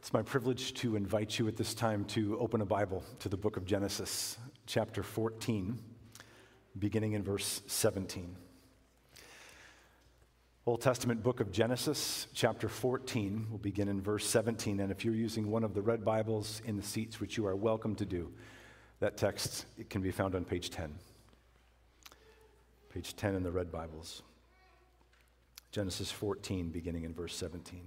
It's my privilege to invite you at this time to open a Bible to the book of Genesis, chapter 14, beginning in verse 17. Old Testament book of Genesis, chapter 14, will begin in verse 17. And if you're using one of the red Bibles in the seats, which you are welcome to do, that text, it can be found on page 10. Page 10 in the red Bibles. Genesis 14, beginning in verse 17.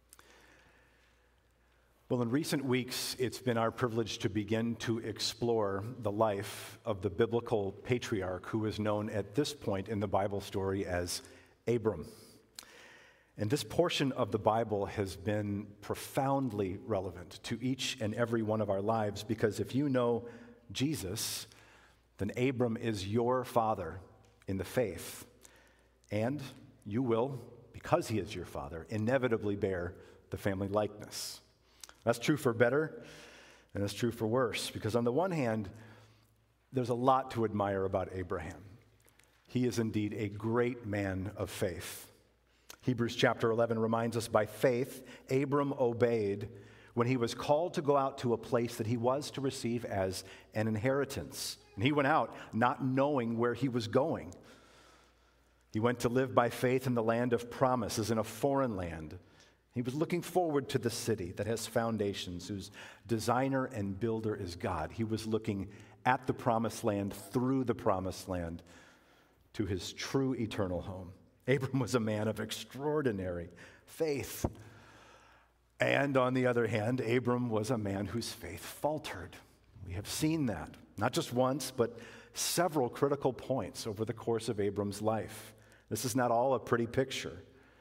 Well, in recent weeks, it's been our privilege to begin to explore the life of the biblical patriarch who is known at this point in the Bible story as Abram. And this portion of the Bible has been profoundly relevant to each and every one of our lives, because if you know Jesus, then Abram is your father in the faith. And you will, because he is your father, inevitably bear the family likeness. That's true for better, and it's true for worse, because on the one hand, there's a lot to admire about Abraham. He is indeed a great man of faith. Hebrews chapter 11 reminds us, by faith, Abram obeyed when he was called to go out to a place that he was to receive as an inheritance. And he went out not knowing where he was going. He went to live by faith in the land of promises, in a foreign land. He was looking forward to the city that has foundations, whose designer and builder is God. He was looking at the promised land, through the promised land, to his true eternal home. Abram was a man of extraordinary faith. And on the other hand, Abram was a man whose faith faltered. We have seen that, not just once, but several critical points over the course of Abram's life. This is not all a pretty picture.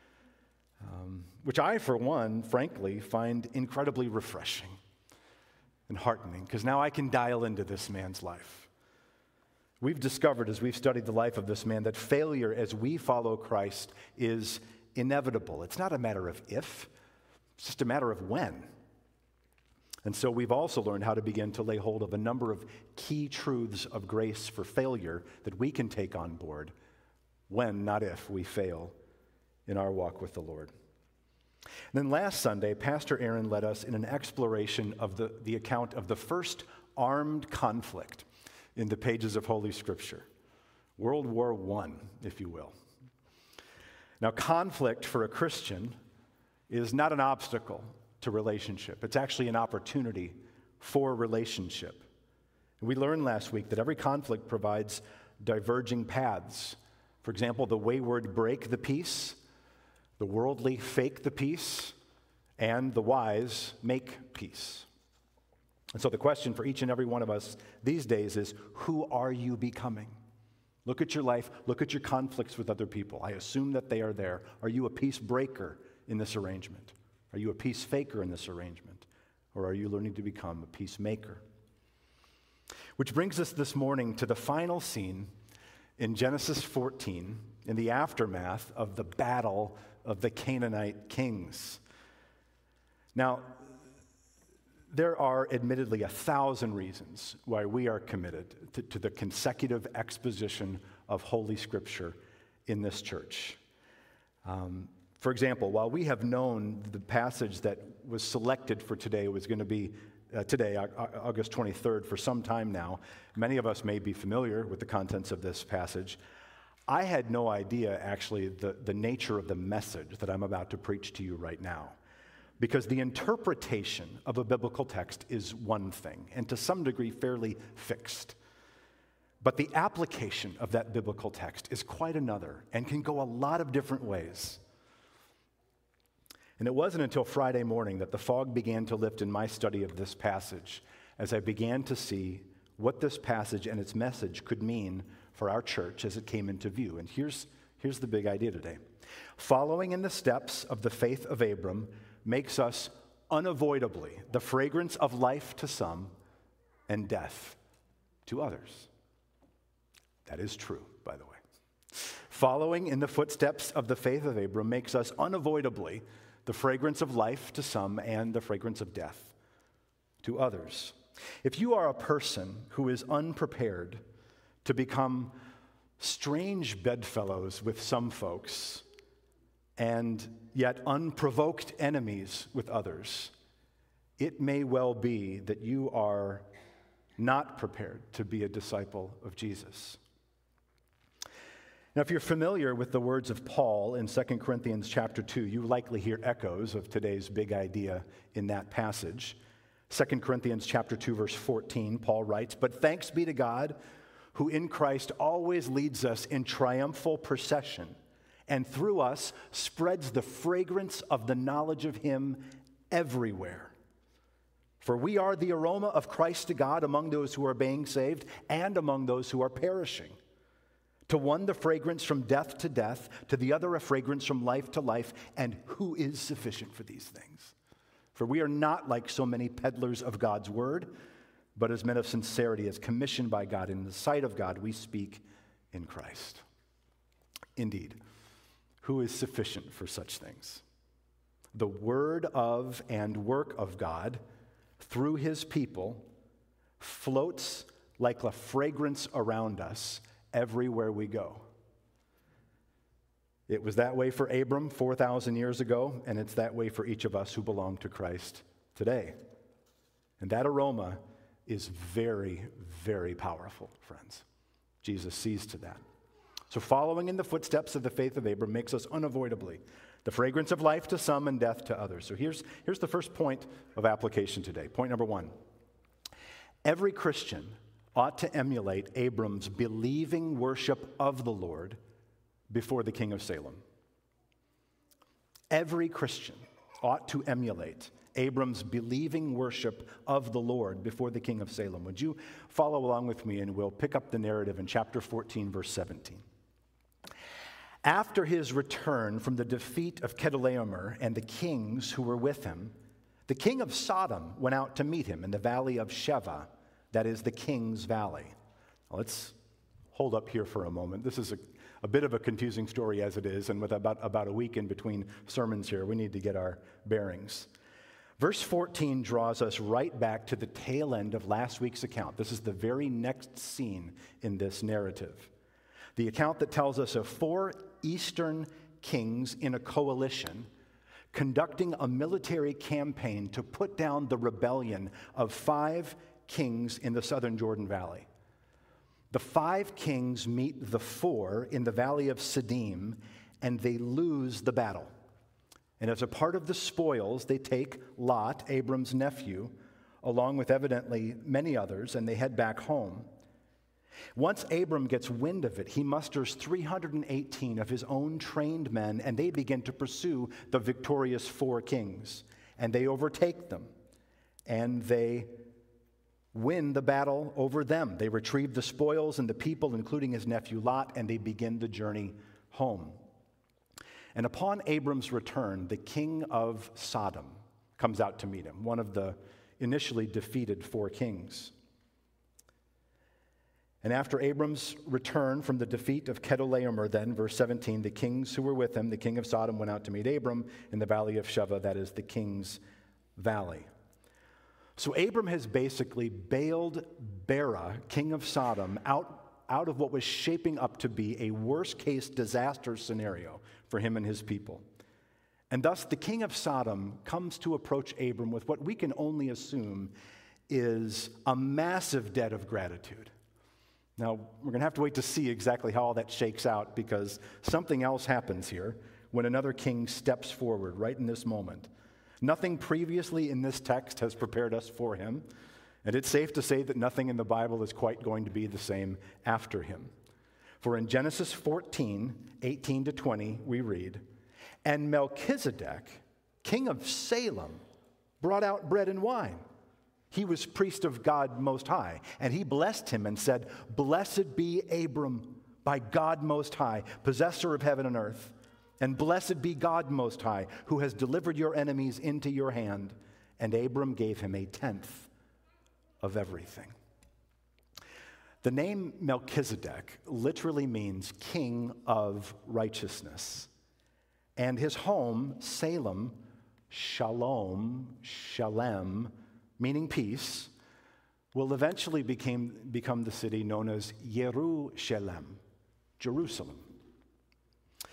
Which I, for one, frankly, find incredibly refreshing and heartening, because now I can dial into this man's life. We've discovered, as we've studied the life of this man, that failure as we follow Christ is inevitable. It's not a matter of if, it's just a matter of when. And so we've also learned how to begin to lay hold of a number of key truths of grace for failure that we can take on board when, not if, we fail in our walk with the Lord. And then last Sunday, Pastor Aaron led us in an exploration of the account of the first armed conflict in the pages of Holy Scripture. World War I, if you will. Now, conflict for a Christian is not an obstacle to relationship. It's actually an opportunity for relationship. We learned last week that every conflict provides diverging paths. For example, the wayward break the peace, the worldly fake the peace, and the wise make peace. And so the question for each and every one of us these days is, who are you becoming? Look at your life, look at your conflicts with other people. I assume that they are there. Are you a peace breaker in this arrangement? Are you a peace faker in this arrangement? Or are you learning to become a peacemaker? Which brings us this morning to the final scene in Genesis 14, in the aftermath of the battle of the Canaanite kings. Now, there are admittedly 1,000 reasons why we are committed to the consecutive exposition of Holy Scripture in this church. For example, while we have known the passage that was selected for today was going to be today, August 23rd, for some time now, many of us may be familiar with the contents of this passage. I had no idea, actually, the nature of the message that I'm about to preach to you right now. Because the interpretation of a biblical text is one thing, and to some degree fairly fixed. But the application of that biblical text is quite another, and can go a lot of different ways. And it wasn't until Friday morning that the fog began to lift in my study of this passage, as I began to see what this passage and its message could mean for our church as it came into view. And here's the big idea today. Following in the steps of the faith of Abram makes us unavoidably the fragrance of life to some and death to others. That is true, by the way. Following in the footsteps of the faith of Abram makes us unavoidably the fragrance of life to some and the fragrance of death to others. If you are a person who is unprepared to become strange bedfellows with some folks and yet unprovoked enemies with others, it may well be that you are not prepared to be a disciple of Jesus. Now, if you're familiar with the words of Paul in 2 Corinthians chapter 2, you likely hear echoes of today's big idea in that passage. 2 Corinthians chapter 2, verse 14, Paul writes, "But thanks be to God, who in Christ always leads us in triumphal procession, and through us spreads the fragrance of the knowledge of him everywhere. For we are the aroma of Christ to God among those who are being saved and among those who are perishing. To one the fragrance from death to death, to the other a fragrance from life to life, and who is sufficient for these things? For we are not like so many peddlers of God's word, but as men of sincerity, as commissioned by God in the sight of God, we speak in Christ." Indeed, who is sufficient for such things? The word of and work of God through his people floats like a fragrance around us everywhere we go. It was that way for Abram 4,000 years ago, and it's that way for each of us who belong to Christ today. And that aroma is very, very powerful, friends. Jesus sees to that. So following in the footsteps of the faith of Abram makes us unavoidably the fragrance of life to some and death to others. So here's the first point of application today. Point number one. Every Christian ought to emulate Abram's believing worship of the Lord before the king of Salem. Every Christian ought to emulate Abram's believing worship of the Lord before the king of Salem. Would you follow along with me, and we'll pick up the narrative in chapter 14, verse 17. After his return from the defeat of Chedorlaomer and the kings who were with him, the king of Sodom went out to meet him in the valley of Sheva, that is the king's valley. Now, let's hold up here for a moment. This is a bit of a confusing story as it is, and with about a week in between sermons here, we need to get our bearings. Verse 14 draws us right back to the tail end of last week's account. This is the very next scene in this narrative. The account that tells us of 4 eastern kings in a coalition conducting a military campaign to put down the rebellion of 5 kings in the southern Jordan Valley. The 5 kings meet the 4 in the valley of Siddim, and they lose the battle. And as a part of the spoils, they take Lot, Abram's nephew, along with evidently many others, and they head back home. Once Abram gets wind of it, he musters 318 of his own trained men, and they begin to pursue the victorious 4 kings. And they overtake them, and they win the battle over them. They retrieve the spoils and the people, including his nephew Lot, and they begin the journey home. And upon Abram's return, the king of Sodom comes out to meet him, one of the initially defeated 4 kings. And after Abram's return from the defeat of Chedorlaomer, then, verse 17, the kings who were with him, the king of Sodom, went out to meet Abram in the valley of Sheva, that is the king's valley. So Abram has basically bailed Bera, king of Sodom, out of what was shaping up to be a worst-case disaster scenario for him and his people. And thus the king of Sodom comes to approach Abram with what we can only assume is a massive debt of gratitude. Now, we're going to have to wait to see exactly how all that shakes out, because something else happens here when another king steps forward right in this moment. Nothing previously in this text has prepared us for him, and it's safe to say that nothing in the Bible is quite going to be the same after him. For in Genesis 14, 18 to 20, we read, "And Melchizedek, king of Salem, brought out bread and wine. He was priest of God Most High, and he blessed him and said, 'Blessed be Abram by God Most High, possessor of heaven and earth. And blessed be God Most High, who has delivered your enemies into your hand.' And Abram gave him 1/10 of everything." The name Melchizedek literally means king of righteousness. And his home, Salem, Shalem, meaning peace, will eventually become the city known as Jerusalem.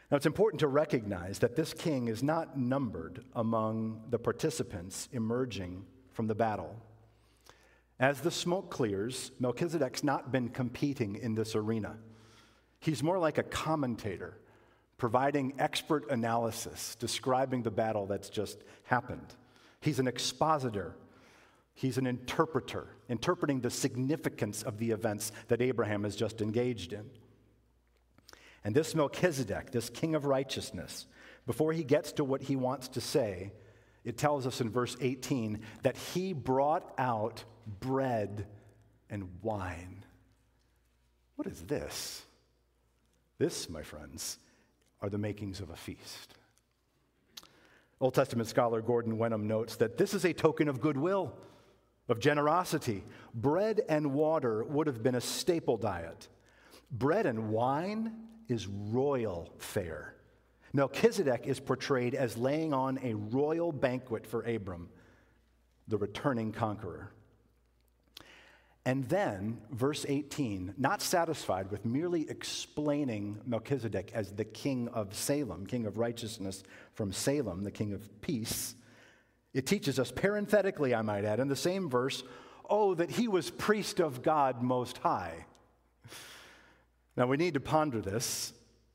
Now, it's important to recognize that this king is not numbered among the participants emerging from the battle. As the smoke clears, Melchizedek's not been competing in this arena. He's more like a commentator, providing expert analysis, describing the battle that's just happened. He's an expositor. He's an interpreter, interpreting the significance of the events that Abraham has just engaged in. And this Melchizedek, this king of righteousness, before he gets to what he wants to say, it tells us in verse 18 that he brought out bread and wine. What is this? This, my friends, are the makings of a feast. Old Testament scholar Gordon Wenham notes that this is a token of goodwill, of generosity. Bread and water would have been a staple diet. Bread and wine is royal fare. Melchizedek is portrayed as laying on a royal banquet for Abram, the returning conqueror. And then, verse 18, not satisfied with merely explaining Melchizedek as the king of Salem, king of righteousness from Salem, the king of peace, it teaches us parenthetically, I might add, in the same verse, that he was priest of God Most High. Now, we need to ponder this.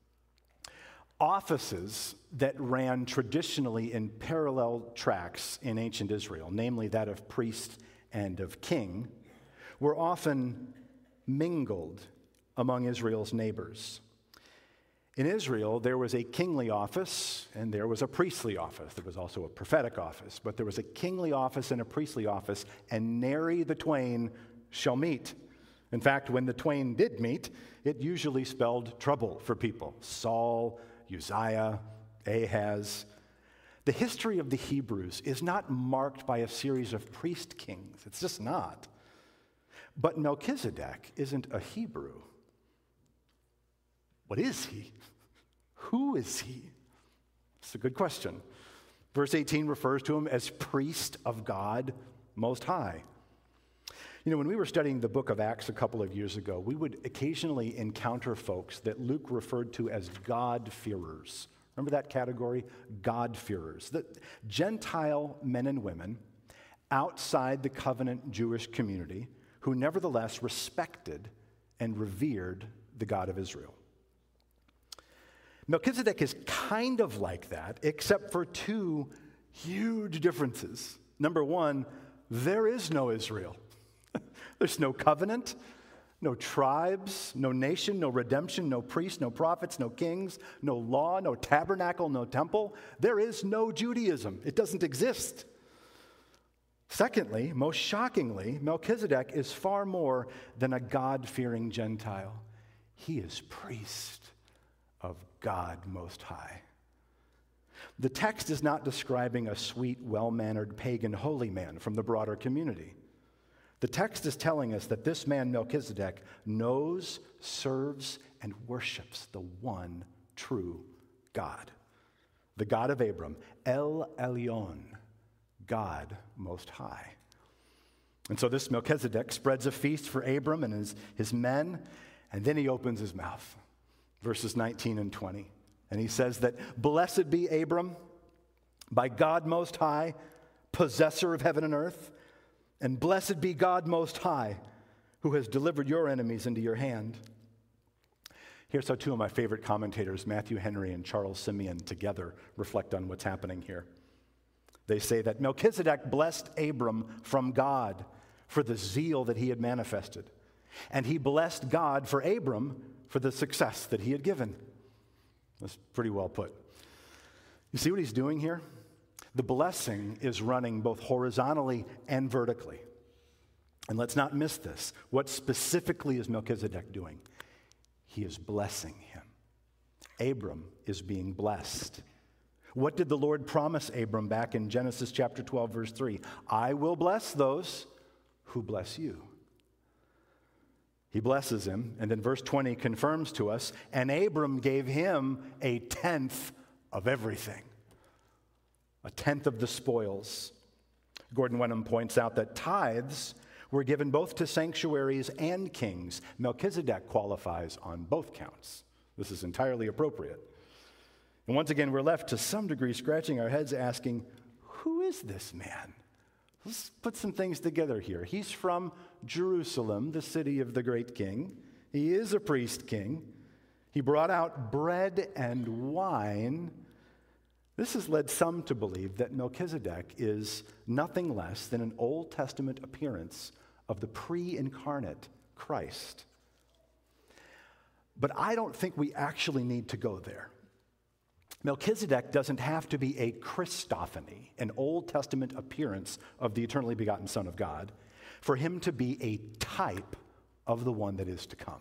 Offices that ran traditionally in parallel tracks in ancient Israel, namely that of priest and of king, were often mingled among Israel's neighbors. In Israel, there was a kingly office and there was a priestly office. There was also a prophetic office, but there was a kingly office and a priestly office, and nary the twain shall meet. In fact, when the twain did meet, it usually spelled trouble for people. Saul, Uzziah, Ahaz. The history of the Hebrews is not marked by a series of priest kings. It's just not. But Melchizedek isn't a Hebrew. What is he? Who is he? It's a good question. Verse 18 refers to him as priest of God Most High. You know, when we were studying the book of Acts a couple of years ago, we would occasionally encounter folks that Luke referred to as God-fearers. Remember that category? God-fearers. The Gentile men and women outside the covenant Jewish community who nevertheless respected and revered the God of Israel. Melchizedek is kind of like that, except for two huge differences. Number one, there is no Israel. There's no covenant, no tribes, no nation, no redemption, no priests, no prophets, no kings, no law, no tabernacle, no temple. There is no Judaism. It doesn't exist. Secondly, most shockingly, Melchizedek is far more than a God-fearing Gentile. He is priest of God Most High. The text is not describing a sweet, well-mannered pagan holy man from the broader community. The text is telling us that this man, Melchizedek, knows, serves, and worships the one true God, the God of Abram, El Elyon, God Most High. And so this Melchizedek spreads a feast for Abram and his men, and then he opens his mouth, verses 19 and 20. And he says that, "Blessed be Abram, by God Most High, possessor of heaven and earth, and blessed be God Most High, who has delivered your enemies into your hand." Here's how two of my favorite commentators, Matthew Henry and Charles Simeon, together reflect on what's happening here. They say that Melchizedek blessed Abram from God for the zeal that he had manifested, and he blessed God for Abram for the success that he had given. That's pretty well put. You see what he's doing here? The blessing is running both horizontally and vertically. And let's not miss this. What specifically is Melchizedek doing? He is blessing him. Abram is being blessed. What did the Lord promise Abram back in Genesis chapter 12, verse 3? "I will bless those who bless you." He blesses him, and then verse 20 confirms to us, and Abram gave him a tenth of everything. A tenth of the spoils. Gordon Wenham points out that tithes were given both to sanctuaries and kings. Melchizedek qualifies on both counts. This is entirely appropriate. And once again, we're left to some degree scratching our heads asking, who is this man? Let's put some things together here. He's from Jerusalem, the city of the great king. He is a priest king. He brought out bread and wine. This has led some to believe that Melchizedek is nothing less than an Old Testament appearance of the pre-incarnate Christ. But I don't think we actually need to go there. Melchizedek doesn't have to be a Christophany, an Old Testament appearance of the eternally begotten Son of God, for him to be a type of the one that is to come.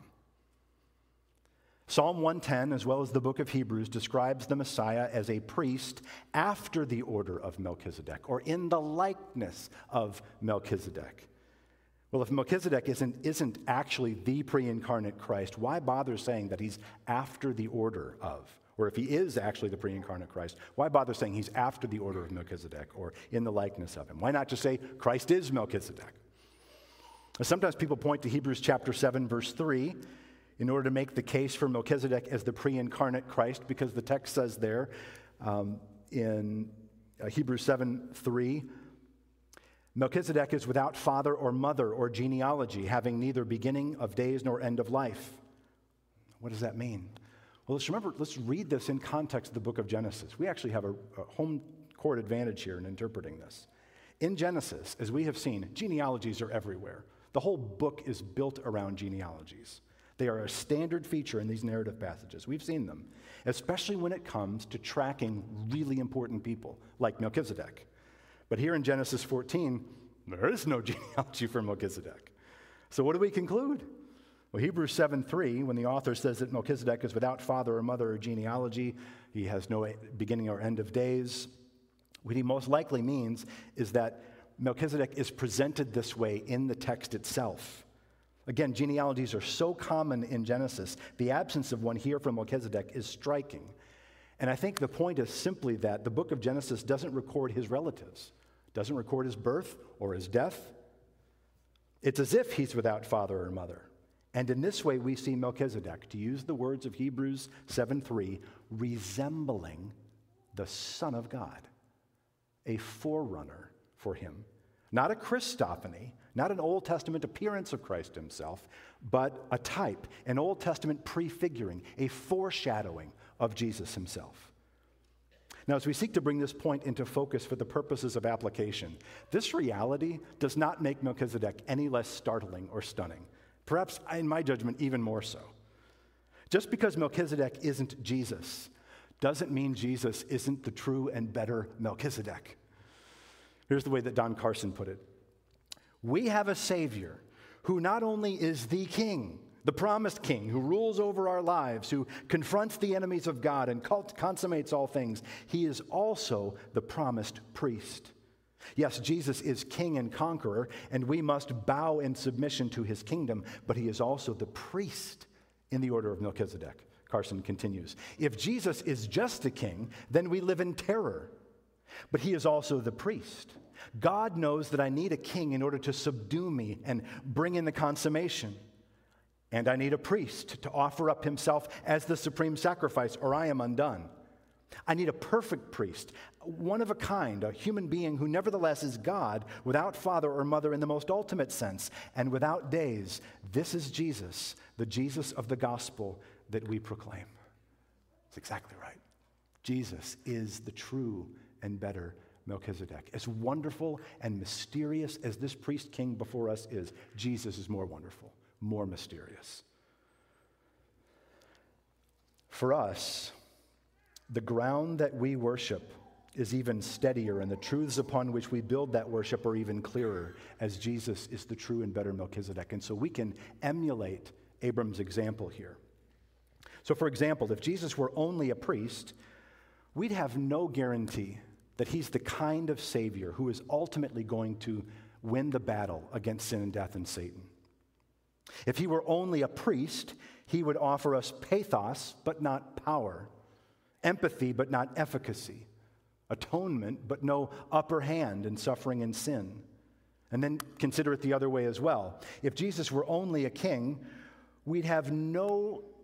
Psalm 110, as well as the book of Hebrews, describes the Messiah as a priest after the order of Melchizedek, or in the likeness of Melchizedek. Well, if Melchizedek isn't actually the pre-incarnate Christ, why bother saying that he's after the order of? Or if he is actually the pre-incarnate Christ, why bother saying he's after the order of Melchizedek or in the likeness of him? Why not just say Christ is Melchizedek? Sometimes people point to Hebrews chapter 7, verse 3, in order to make the case for Melchizedek as the pre-incarnate Christ, because the text says there in Hebrews 7, 3, Melchizedek is without father or mother or genealogy, having neither beginning of days nor end of life. What does that mean? Well, let's read this in context of the book of Genesis. We actually have a home court advantage here in interpreting this. In Genesis, as we have seen, genealogies are everywhere. The whole book is built around genealogies. They are a standard feature in these narrative passages. We've seen them, especially when it comes to tracking really important people, like Melchizedek. But here in Genesis 14, there is no genealogy for Melchizedek. So what do we conclude? Well, Hebrews 7:3, when the author says that Melchizedek is without father or mother or genealogy, he has no beginning or end of days, what he most likely means is that Melchizedek is presented this way in the text itself. Again, genealogies are so common in Genesis, the absence of one here from Melchizedek is striking. And I think the point is simply that the book of Genesis doesn't record his relatives, doesn't record his birth or his death. It's as if he's without father or mother. And in this way, we see Melchizedek, to use the words of Hebrews 7:3, resembling the Son of God, a forerunner for him. Not a Christophany, not an Old Testament appearance of Christ himself, but a type, an Old Testament prefiguring, a foreshadowing of Jesus himself. Now, as we seek to bring this point into focus for the purposes of application, this reality does not make Melchizedek any less startling or stunning. Perhaps, in my judgment, even more so. Just because Melchizedek isn't Jesus doesn't mean Jesus isn't the true and better Melchizedek. Here's the way that Don Carson put it. We have a Savior who not only is the King, the promised King, who rules over our lives, who confronts the enemies of God and consummates all things, he is also the promised priest. Yes, Jesus is King and conqueror, and we must bow in submission to his kingdom, but he is also the priest in the order of Melchizedek. Carson continues, if Jesus is just a king, then we live in terror, but he is also the priest. God knows that I need a king in order to subdue me and bring in the consummation. And I need a priest to offer up himself as the supreme sacrifice, or I am undone. I need a perfect priest, one of a kind, a human being who nevertheless is God, without father or mother in the most ultimate sense, and without days. This is Jesus, the Jesus of the gospel that we proclaim. That's exactly right. Jesus is the true and better Melchizedek. As wonderful and mysterious as this priest king before us is, Jesus is more wonderful, more mysterious. For us, the ground that we worship is even steadier, and the truths upon which we build that worship are even clearer, as Jesus is the true and better Melchizedek. And so we can emulate Abram's example here. So, for example, if Jesus were only a priest, we'd have no guarantee that he's the kind of Savior who is ultimately going to win the battle against sin and death and Satan. If he were only a priest, he would offer us pathos, but not power, empathy, but not efficacy, atonement, but no upper hand in suffering and sin. And then consider it the other way as well. If Jesus were only a king, we'd have no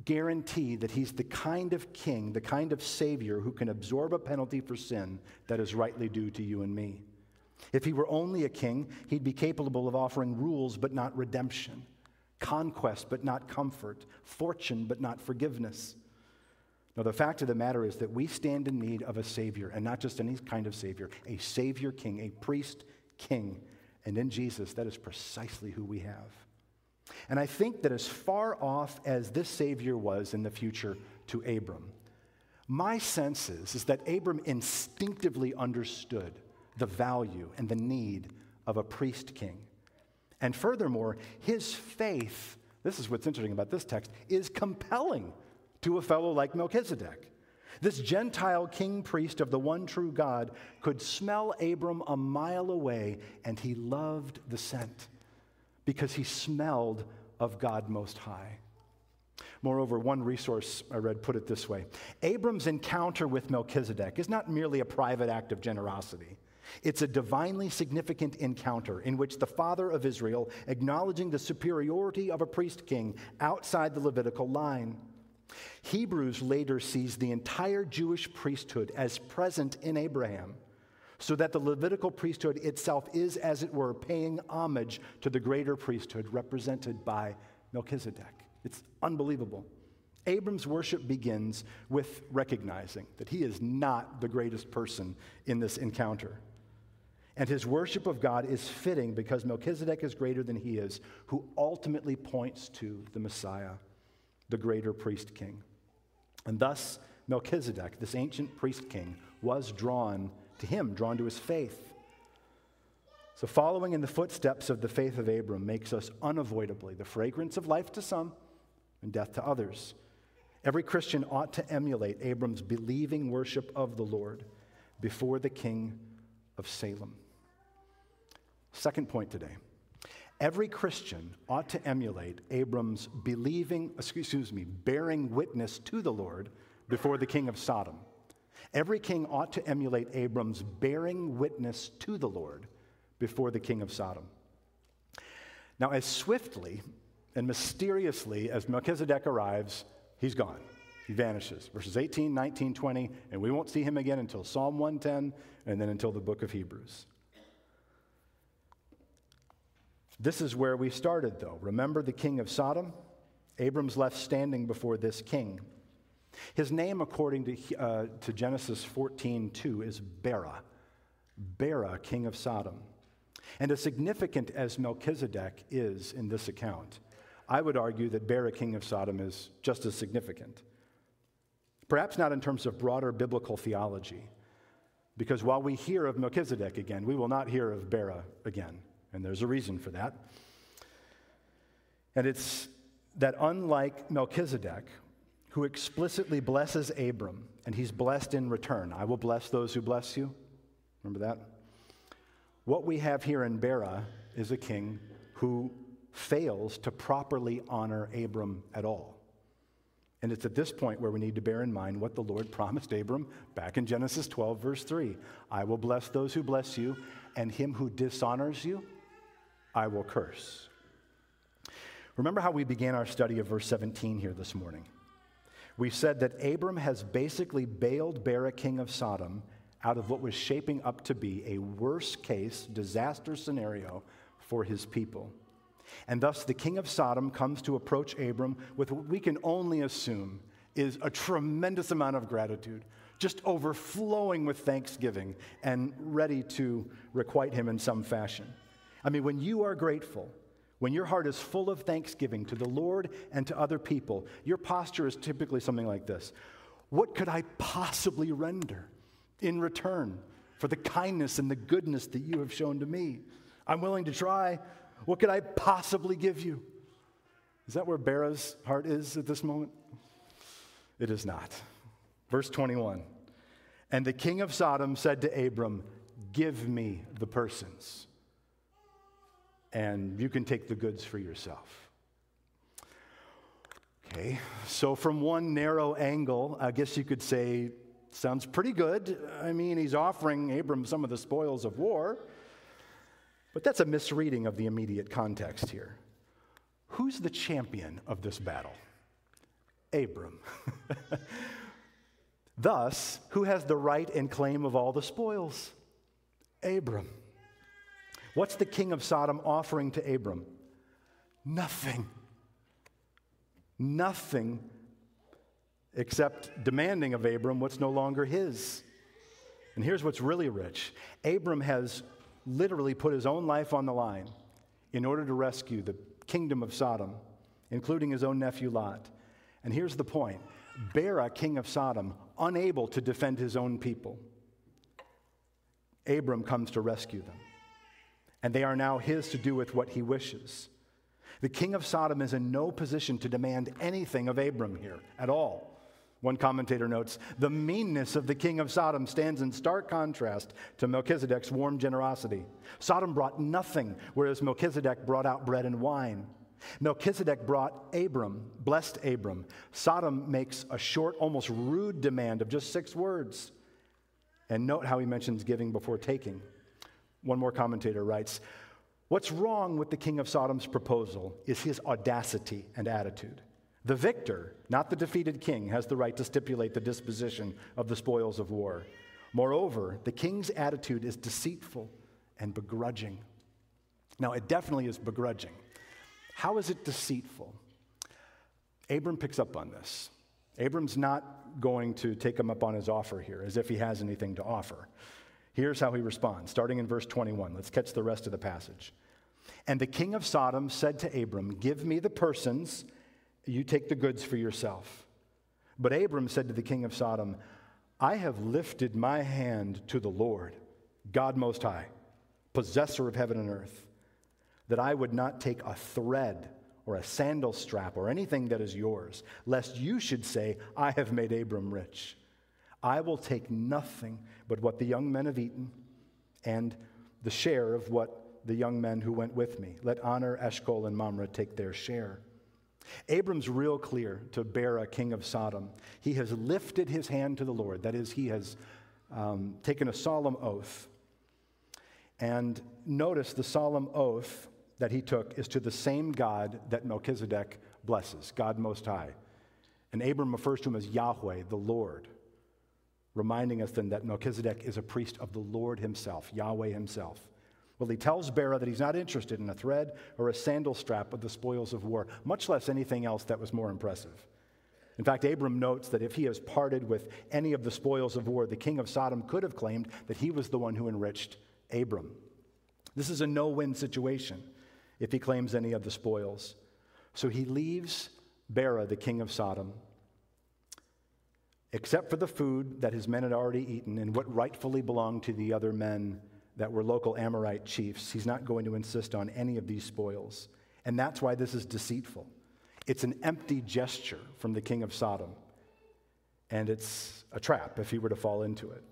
guarantee that he's the kind of king, the kind of savior who can absorb a penalty for sin that is rightly due to you and me. If he were only a king, he'd be capable of offering rules but not redemption, conquest but not comfort, fortune but not forgiveness. Now, the fact of the matter is that we stand in need of a savior, and not just any kind of savior, a savior king, a priest king. And in Jesus, that is precisely who we have. And I think that as far off as this savior was in the future to Abram, my sense is that Abram instinctively understood the value and the need of a priest king. And furthermore, his faith, this is what's interesting about this text, is compelling to a fellow like Melchizedek. This Gentile king priest of the one true God could smell Abram a mile away, and he loved the scent because he smelled of God Most High. Moreover, one resource I read put it this way: Abram's encounter with Melchizedek is not merely a private act of generosity. It's a divinely significant encounter in which the father of Israel, acknowledging the superiority of a priest king outside the Levitical line. Hebrews later sees the entire Jewish priesthood as present in Abraham, so that the Levitical priesthood itself is, as it were, paying homage to the greater priesthood represented by Melchizedek. It's unbelievable. Abram's worship begins with recognizing that he is not the greatest person in this encounter. And his worship of God is fitting because Melchizedek is greater than he is, who ultimately points to the Messiah, the greater priest king. And thus, Melchizedek, this ancient priest king, was drawn to him, drawn to his faith. So following in the footsteps of the faith of Abram makes us unavoidably the fragrance of life to some and death to others. Every Christian ought to emulate Abram's believing worship of the Lord before the king of Salem. Second point today. Every Christian ought to emulate Abram's bearing witness to the Lord before the king of Sodom. Every king ought to emulate Abram's bearing witness to the Lord before the king of Sodom. Now, as swiftly and mysteriously as Melchizedek arrives, he's gone. He vanishes. Verses 18, 19, 20, and we won't see him again until Psalm 110 and then until the book of Hebrews. This is where we started, though. Remember the king of Sodom? Abram's left standing before this king. His name, according to Genesis 14:2, is Bera. Bera, king of Sodom. And as significant as Melchizedek is in this account, I would argue that Bera, king of Sodom, is just as significant. Perhaps not in terms of broader biblical theology, because while we hear of Melchizedek again, we will not hear of Bera again. And there's a reason for that. And it's that unlike Melchizedek, who explicitly blesses Abram, and he's blessed in return. I will bless those who bless you. Remember that? What we have here in Bera is a king who fails to properly honor Abram at all. And it's at this point where we need to bear in mind what the Lord promised Abram back in Genesis 12, verse 3. I will bless those who bless you, and him who dishonors you, I will curse. Remember how we began our study of verse 17 here this morning. We said that Abram has basically bailed Bera, king of Sodom, out of what was shaping up to be a worst-case disaster scenario for his people. And thus the king of Sodom comes to approach Abram with what we can only assume is a tremendous amount of gratitude, just overflowing with thanksgiving and ready to requite him in some fashion. I mean, when you are grateful, when your heart is full of thanksgiving to the Lord and to other people, your posture is typically something like this. What could I possibly render in return for the kindness and the goodness that you have shown to me? I'm willing to try. What could I possibly give you? Is that where Bera's heart is at this moment? It is not. Verse 21. And the king of Sodom said to Abram, give me the persons, and you can take the goods for yourself. Okay, so from one narrow angle, I guess you could say, sounds pretty good. I mean, he's offering Abram some of the spoils of war, but that's a misreading of the immediate context here. Who's the champion of this battle? Abram. Thus, who has the right and claim of all the spoils? Abram. What's the king of Sodom offering to Abram? Nothing. Nothing except demanding of Abram what's no longer his. And here's what's really rich. Abram has literally put his own life on the line in order to rescue the kingdom of Sodom, including his own nephew Lot. And here's the point. Bera, king of Sodom, unable to defend his own people, Abram comes to rescue them. And they are now his to do with what he wishes. The king of Sodom is in no position to demand anything of Abram here at all. One commentator notes, the meanness of the king of Sodom stands in stark contrast to Melchizedek's warm generosity. Sodom brought nothing, whereas Melchizedek brought out bread and wine. Melchizedek blessed Abram. Sodom makes a short, almost rude demand of just 6 words. And note how he mentions giving before taking. One more commentator writes, what's wrong with the king of Sodom's proposal is his audacity and attitude. The victor, not the defeated king, has the right to stipulate the disposition of the spoils of war. Moreover, the king's attitude is deceitful and begrudging. Now, it definitely is begrudging. How is it deceitful? Abram picks up on this. Abram's not going to take him up on his offer here, as if he has anything to offer. Here's how he responds, starting in verse 21. Let's catch the rest of the passage. And the king of Sodom said to Abram, give me the persons, you take the goods for yourself. But Abram said to the king of Sodom, I have lifted my hand to the Lord, God Most High, possessor of heaven and earth, that I would not take a thread or a sandal strap or anything that is yours, lest you should say, I have made Abram rich. I will take nothing but what the young men have eaten and the share of what the young men who went with me. Let Aner, Eshcol, and Mamre take their share. Abram's real clear to Bera, king of Sodom. He has lifted his hand to the Lord. That is, he has taken a solemn oath. And notice the solemn oath that he took is to the same God that Melchizedek blesses, God Most High. And Abram refers to him as Yahweh, the Lord, reminding us then that Melchizedek is a priest of the Lord himself, Yahweh himself. Well, he tells Bera that he's not interested in a thread or a sandal strap of the spoils of war, much less anything else that was more impressive. In fact, Abram notes that if he has parted with any of the spoils of war, the king of Sodom could have claimed that he was the one who enriched Abram. This is a no-win situation if he claims any of the spoils. So he leaves Bera, the king of Sodom, except for the food that his men had already eaten and what rightfully belonged to the other men that were local Amorite chiefs. He's not going to insist on any of these spoils. And that's why this is deceitful. It's an empty gesture from the king of Sodom. And it's a trap if he were to fall into it.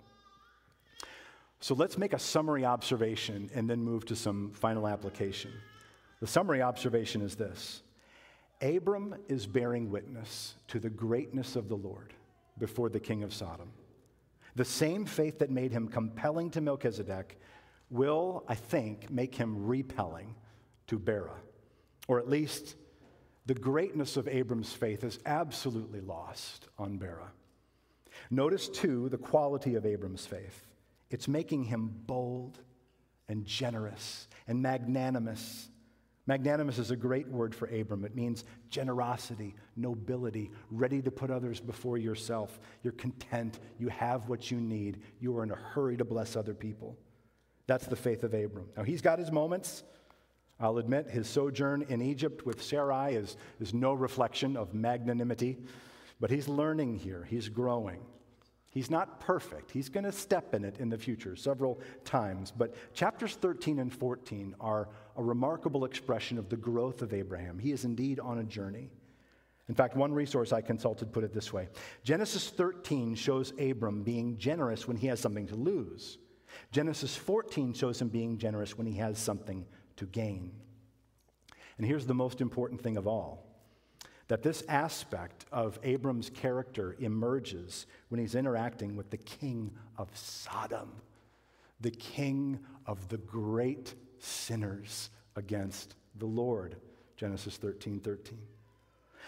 So let's make a summary observation and then move to some final application. The summary observation is this. Abram is bearing witness to the greatness of the Lord before the king of Sodom. The same faith that made him compelling to Melchizedek will, I think, make him repelling to Bera. Or at least the greatness of Abram's faith is absolutely lost on Bera. Notice, too, the quality of Abram's faith. It's making him bold and generous and magnanimous. Magnanimous is a great word for Abram. It means generosity, nobility, ready to put others before yourself. You're content. You have what you need. You are in a hurry to bless other people. That's the faith of Abram. Now, he's got his moments. I'll admit his sojourn in Egypt with Sarai is no reflection of magnanimity, but he's learning here. He's growing. He's not perfect. He's going to step in it in the future several times. But chapters 13 and 14 are a remarkable expression of the growth of Abraham. He is indeed on a journey. In fact, one resource I consulted put it this way. Genesis 13 shows Abram being generous when he has something to lose. Genesis 14 shows him being generous when he has something to gain. And here's the most important thing of all. That this aspect of Abram's character emerges when he's interacting with the king of Sodom, the king of the great sinners against the Lord, Genesis 13:13.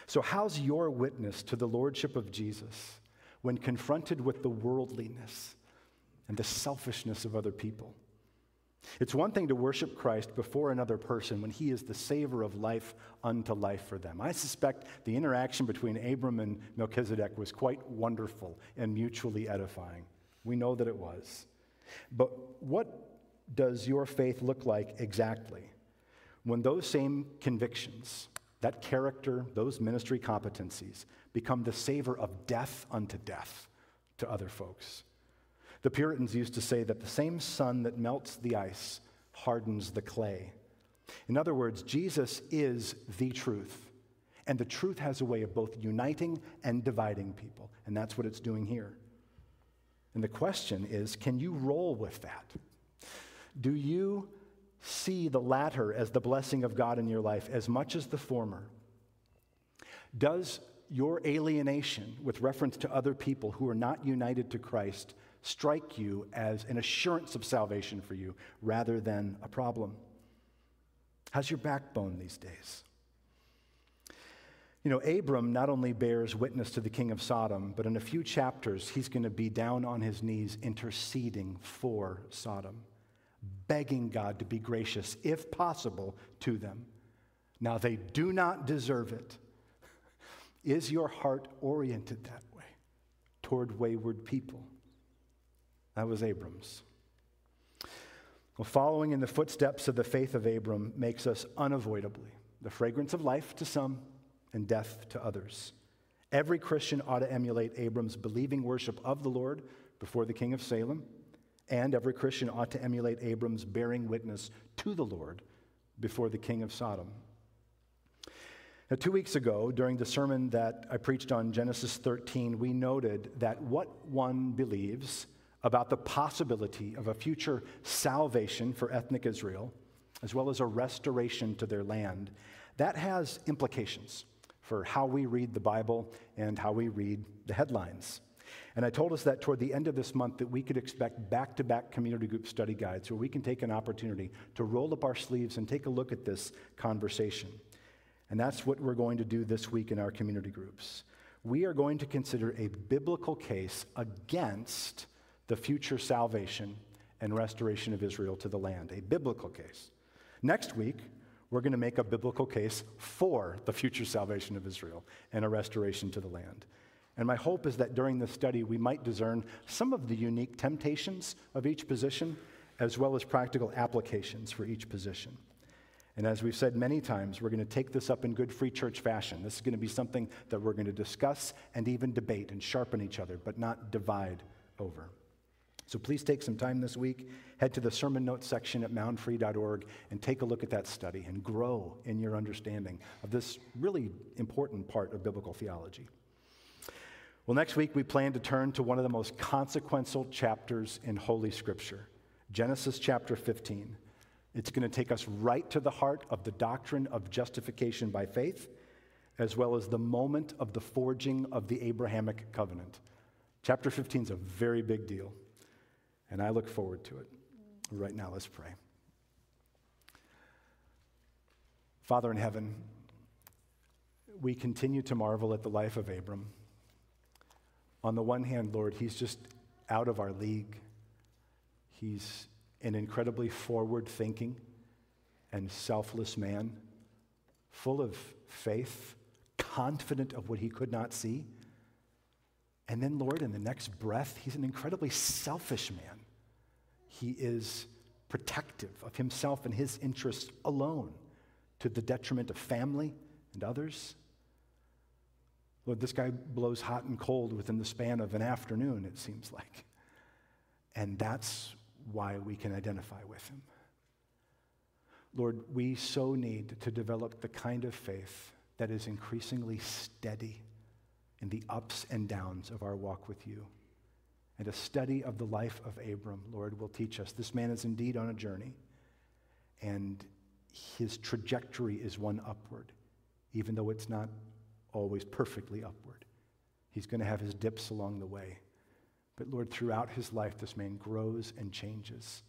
So how's your witness to the lordship of Jesus when confronted with the worldliness and the selfishness of other people? It's one thing to worship Christ before another person when he is the saver of life unto life for them. I suspect the interaction between Abram and Melchizedek was quite wonderful and mutually edifying. We know that it was. But what does your faith look like exactly when those same convictions, that character, those ministry competencies, become the savor of death unto death to other folks? The Puritans used to say that the same sun that melts the ice hardens the clay. In other words, Jesus is the truth, and the truth has a way of both uniting and dividing people, and that's what it's doing here. And the question is, can you roll with that? Do you see the latter as the blessing of God in your life as much as the former? Does your alienation with reference to other people who are not united to Christ strike you as an assurance of salvation for you rather than a problem? How's your backbone these days? You know, Abram not only bears witness to the king of Sodom, but in a few chapters, he's going to be down on his knees interceding for Sodom, begging God to be gracious, if possible, to them. Now, they do not deserve it. Is your heart oriented that way toward wayward people? That was Abram's. Well, following in the footsteps of the faith of Abram makes us unavoidably the fragrance of life to some and death to others. Every Christian ought to emulate Abram's believing worship of the Lord before the king of Salem, and every Christian ought to emulate Abram's bearing witness to the Lord before the king of Sodom. Now, 2 weeks ago, during the sermon that I preached on Genesis 13, we noted that what one believes about the possibility of a future salvation for ethnic Israel, as well as a restoration to their land, that has implications for how we read the Bible and how we read the headlines. And I told us that toward the end of this month that we could expect back-to-back community group study guides where we can take an opportunity to roll up our sleeves and take a look at this conversation. And that's what we're going to do this week in our community groups. We are going to consider a biblical case against the future salvation and restoration of Israel to the land, a biblical case. Next week, we're going to make a biblical case for the future salvation of Israel and a restoration to the land. And my hope is that during this study, we might discern some of the unique temptations of each position, as well as practical applications for each position. And as we've said many times, we're going to take this up in good free church fashion. This is going to be something that we're going to discuss and even debate and sharpen each other, but not divide over. So please take some time this week, head to the sermon notes section at moundfree.org and take a look at that study and grow in your understanding of this really important part of biblical theology. Well, next week we plan to turn to one of the most consequential chapters in Holy Scripture, Genesis chapter 15. It's going to take us right to the heart of the doctrine of justification by faith, as well as the moment of the forging of the Abrahamic covenant. Chapter 15 is a very big deal, and I look forward to it. Right now, let's pray. Father in heaven, we continue to marvel at the life of Abram. On the one hand, Lord, he's just out of our league. He's an incredibly forward-thinking and selfless man, full of faith, confident of what he could not see. And then, Lord, in the next breath, he's an incredibly selfish man. He is protective of himself and his interests alone, to the detriment of family and others. Lord, this guy blows hot and cold within the span of an afternoon, it seems like. And that's why we can identify with him. Lord, we so need to develop the kind of faith that is increasingly steady in the ups and downs of our walk with you. And a study of the life of Abram, Lord, will teach us this man is indeed on a journey, and his trajectory is one upward, even though it's not always perfectly upward. He's going to have his dips along the way. But Lord, throughout his life, this man grows and changes.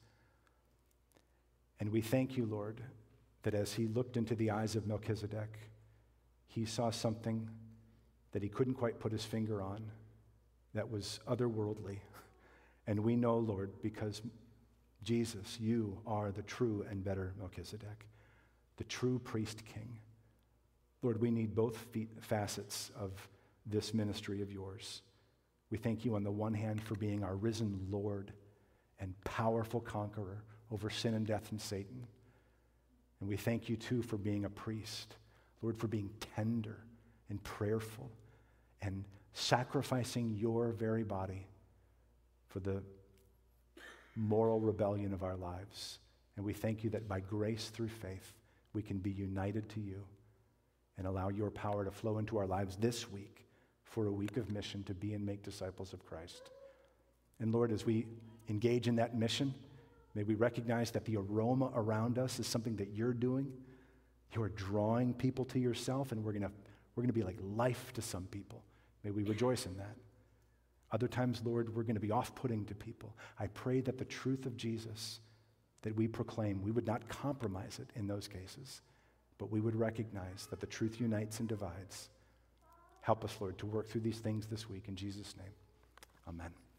And we thank you, Lord, that as he looked into the eyes of Melchizedek, he saw something that he couldn't quite put his finger on that was otherworldly. And we know, Lord, because Jesus, you are the true and better Melchizedek, the true priest king. Lord, we need both facets of this ministry of yours. We thank you on the one hand for being our risen Lord and powerful conqueror over sin and death and Satan. And we thank you too for being a priest, Lord, for being tender and prayerful and sacrificing your very body for the moral rebellion of our lives. And we thank you that by grace through faith, we can be united to you and allow your power to flow into our lives this week for a week of mission to be and make disciples of Christ. And Lord, as we engage in that mission, may we recognize that the aroma around us is something that you're doing. You are drawing people to yourself, and we're going to be like life to some people. May we rejoice in that. Other times, Lord, we're going to be off-putting to people. I pray that the truth of Jesus that we proclaim, we would not compromise it in those cases, but we would recognize that the truth unites and divides. Help us, Lord, to work through these things this week. In Jesus' name, amen.